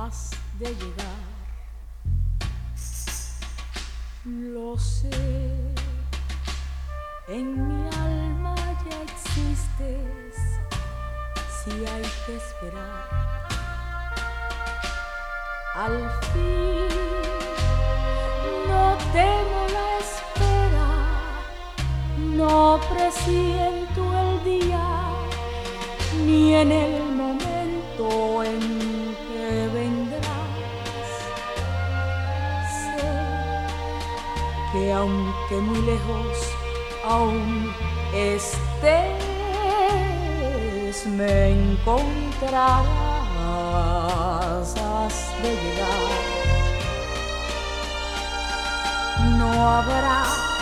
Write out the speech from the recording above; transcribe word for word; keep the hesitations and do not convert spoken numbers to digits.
has de llegar. Lo sé, en mi alma ya existes, si hay que esperar. Al fin no temo la espera, no presiento el día, ni en el momento en que vendrás. Sé que aunque muy lejos aún estés, me encontrarás, has de llegar. No habrá